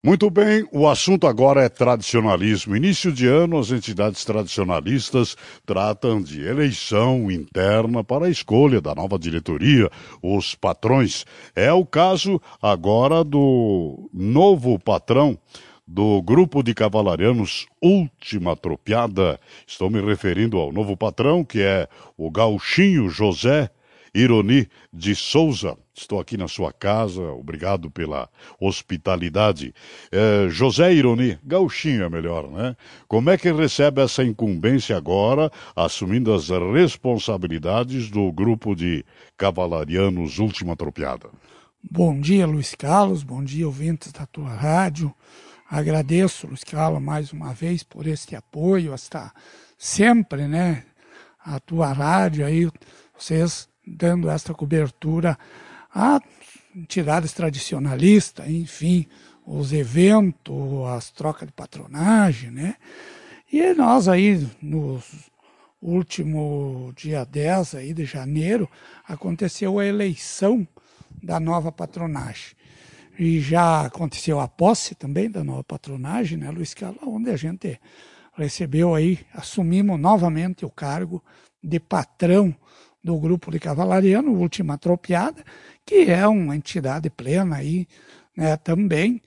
Muito bem, o assunto agora é tradicionalismo. Início de ano, as entidades tradicionalistas tratam de eleição interna para a escolha da nova diretoria, os patrões. É o caso agora do novo patrão do grupo de cavalarianos Última Tropiada. Estou me referindo ao novo patrão, que é o gauchinho José Ironi de Souza. Estou aqui na sua casa, obrigado pela hospitalidade. José Ironi, gauchinho é melhor, né? Como é que recebe essa incumbência agora, assumindo as responsabilidades do grupo de cavalarianos Última Tropiada? Bom dia, Luiz Carlos, bom dia, ouvintes da tua rádio. Agradeço, Luiz Carlos, mais uma vez por este apoio, está sempre, né, a tua rádio aí, vocês dando esta cobertura a entidades tradicionalistas, enfim, os eventos, as trocas de patronagem, né? E nós aí, no último dia 10 aí de janeiro, aconteceu a eleição da nova patronagem. E já aconteceu a posse também da nova patronagem, né, Luiz Carlos, onde a gente recebeu aí, assumimos novamente o cargo de patrão do grupo de cavalariano, Última Tropiada, que é uma entidade plena aí, né, também.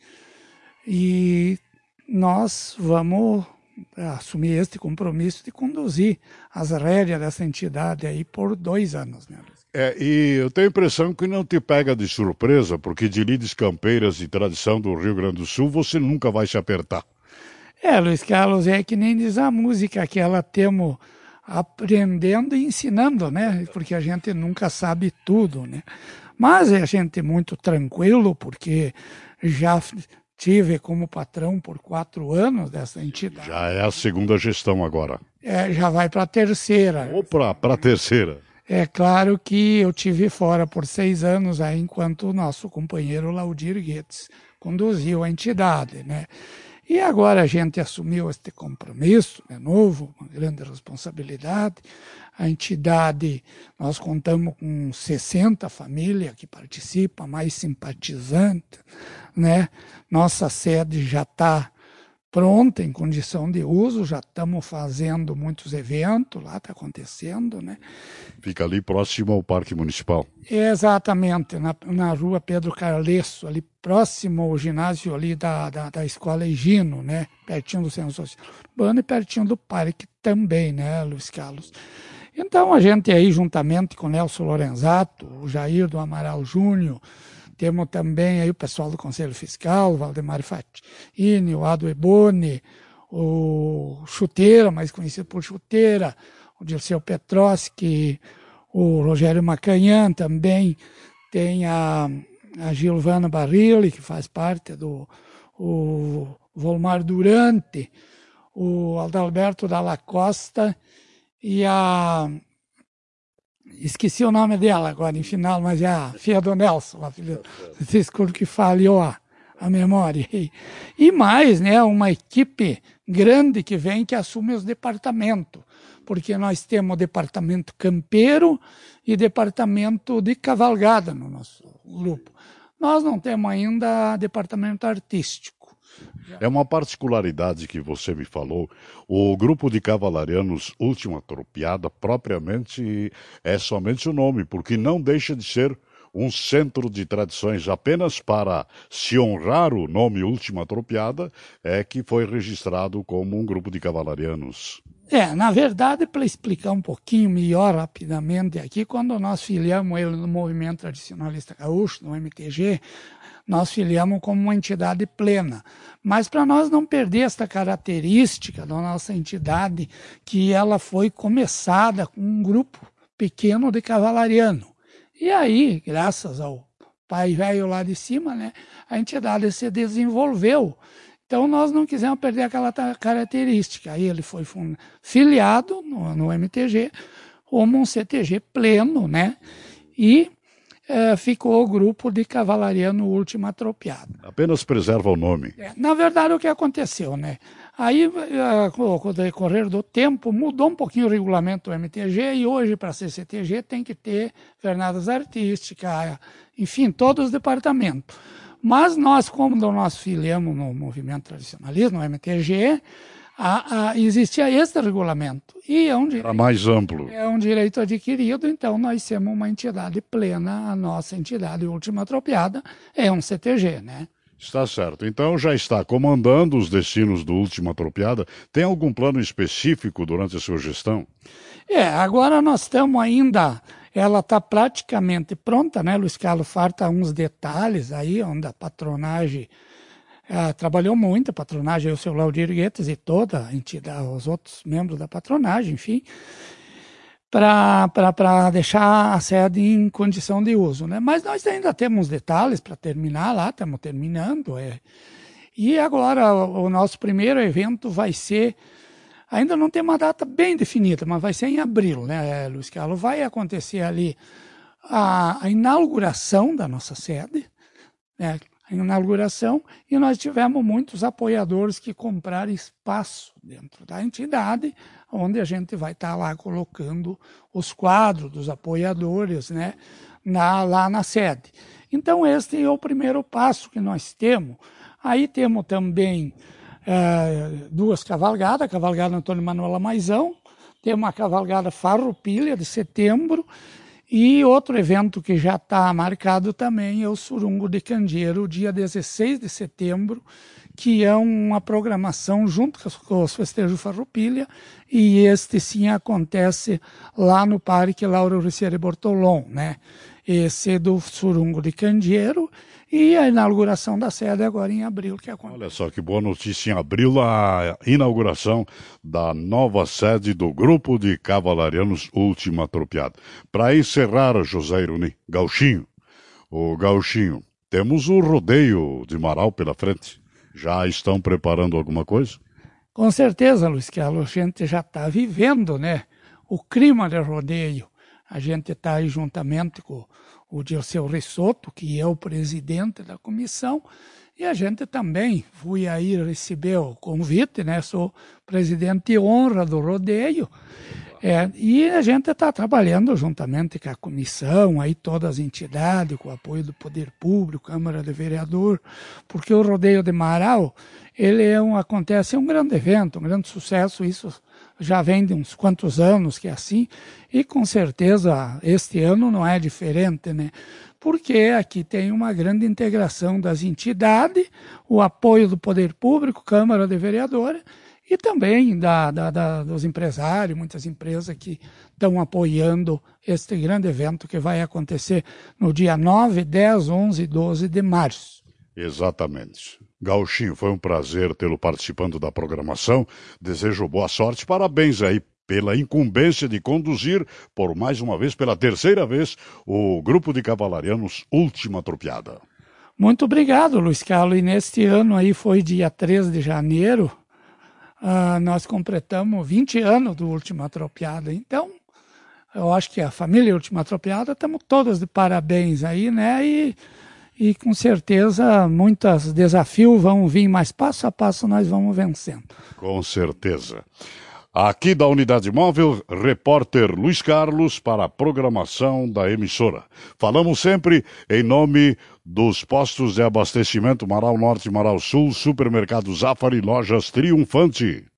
E nós vamos assumir este compromisso de conduzir as rédeas dessa entidade aí por 2 anos, né, Luiz? E eu tenho a impressão que não te pega de surpresa, porque de lides campeiras e tradição do Rio Grande do Sul, você nunca vai se apertar. Luiz Carlos, é que nem diz a música, que ela temos aprendendo e ensinando, né? Porque a gente nunca sabe tudo, né? Mas a gente é muito tranquilo, porque já tive como patrão por 4 anos dessa entidade. Já é a segunda gestão agora. Já vai para a terceira. Opa, para a terceira. É claro que eu tive fora por 6 anos aí, enquanto o nosso companheiro Laudir Guedes conduziu a entidade, né? E agora a gente assumiu este compromisso, de novo, uma grande responsabilidade. A entidade, nós contamos com 60 famílias que participam, mais simpatizantes, né? Nossa sede já está pronta, em condição de uso, já estamos fazendo muitos eventos, lá está acontecendo, né? Fica ali próximo ao Parque Municipal. Exatamente, na rua Pedro Carlesso, ali próximo ao ginásio ali da Escola Higino, né? Pertinho do Centro Social Urbano e pertinho do parque também, né, Luiz Carlos? Então a gente aí, juntamente com o Nelson Lorenzato, o Jair do Amaral Júnior, temos também aí o pessoal do Conselho Fiscal, o Valdemar Fatini, o Ado Eboni, o Chuteira, mais conhecido por Chuteira, o Dirceu Petroski, o Rogério Macanhã também, tem a Gilvana Barilli, que faz parte o Volmar Durante, o Adalberto Dalla Costa e a... Esqueci o nome dela agora, em final, mas é a filha do Nelson, a filha, desculpe que falhou a memória. E mais, né, uma equipe grande que vem, que assume os departamentos, porque nós temos departamento campeiro e departamento de cavalgada no nosso grupo. Nós não temos ainda departamento artístico. É uma particularidade que você me falou. O grupo de cavalarianos Última Tropiada propriamente é somente o nome, porque não deixa de ser um centro de tradições. Apenas para se honrar o nome Última Tropiada é que foi registrado como um grupo de cavalarianos. Na verdade, para explicar um pouquinho melhor rapidamente aqui, quando nós filiamos ele no Movimento Tradicionalista Gaúcho, no MTG, nós filiamos como uma entidade plena. Mas para nós não perder esta característica da nossa entidade, que ela foi começada com um grupo pequeno de cavalariano. E aí, graças ao pai velho lá de cima, né, a entidade se desenvolveu. Então nós não quisemos perder aquela característica. Aí ele foi filiado no MTG, como um CTG pleno, né? E ficou o grupo de cavalariano Última Tropiada. Apenas preserva o nome. Na verdade, o que aconteceu, né? Aí, com o decorrer do tempo, mudou um pouquinho o regulamento do MTG e hoje, para ser CTG, tem que ter jornadas artísticas, enfim, todos os departamentos. Mas nós, como nós filiamos no movimento tradicionalismo, no MTG, existia este regulamento. E é um direito, era mais amplo. É um direito adquirido, então nós somos uma entidade plena, a nossa entidade última atropiada é um CTG, né? Está certo. Então já está comandando os destinos do Última Atropiada. Tem algum plano específico durante a sua gestão? Agora nós estamos ainda, ela está praticamente pronta, né, Luiz Carlos? Falta uns detalhes aí, onde a patronagem trabalhou muito, a patronagem, o seu Laudir Guedes e toda a entidade, os outros membros da patronagem, enfim, para deixar a sede em condição de uso, né? Mas nós ainda temos detalhes para terminar lá, estamos terminando. E agora o nosso primeiro evento vai ser, ainda não tem uma data bem definida, mas vai ser em abril, né, Luiz Carlos? Vai acontecer ali a inauguração da nossa sede, né? A inauguração, e nós tivemos muitos apoiadores que compraram espaço dentro da entidade, onde a gente vai estar lá colocando os quadros dos apoiadores, né, lá na sede. Então, este é o primeiro passo que nós temos. Aí temos também duas cavalgadas, a cavalgada Antônio Manuela Maisão, temos a cavalgada Farroupilha de setembro, e outro evento que já está marcado também é o Surungo de Candeeiro, dia 16 de setembro, que é uma programação junto com os festejos Farroupilha, e este sim acontece lá no Parque Lauro Ricieri Bortolom, né? Esse do Surungo de Candeeiro, e a inauguração da sede agora em abril que acontece. Olha só que boa notícia, em abril a inauguração da nova sede do Grupo de Cavalarianos Última Atropiada. Para encerrar, José Iruni, Gauchinho, temos o rodeio de Marau pela frente. Já estão preparando alguma coisa? Com certeza, Luiz Carlos, a gente já está vivendo, né, o clima de rodeio. A gente está aí juntamente com o Dirceu Risotto, que é o presidente da comissão, e a gente também fui aí receber o convite, né? Sou presidente de honra do rodeio, e a gente está trabalhando juntamente com a comissão, aí todas as entidades, com o apoio do Poder Público, Câmara de Vereador, porque o rodeio de Marau, ele acontece um grande evento, um grande sucesso, isso já vem de uns quantos anos que é assim, e com certeza este ano não é diferente, né? Porque aqui tem uma grande integração das entidades, o apoio do Poder Público, Câmara de Vereadores, e também dos empresários, muitas empresas que estão apoiando este grande evento que vai acontecer no dia 9, 10, 11 e 12 de março. Exatamente. Gauchinho, foi um prazer tê-lo participando da programação. Desejo boa sorte, parabéns aí pela incumbência de conduzir, por mais uma vez, pela terceira vez, o Grupo de Cavalarianos Última Atropiada. Muito obrigado, Luiz Carlos. E neste ano aí foi dia 13 de janeiro, nós completamos 20 anos do Última Atropiada. Então, eu acho que a família Última Atropiada estamos todas de parabéns aí, né? E com certeza muitos desafios vão vir, mas passo a passo nós vamos vencendo. Com certeza. Aqui da Unidade Móvel, repórter Luiz Carlos para a programação da emissora. Falamos sempre em nome dos postos de abastecimento Marau Norte e Marau Sul, Supermercado Zafari, Lojas Triunfante.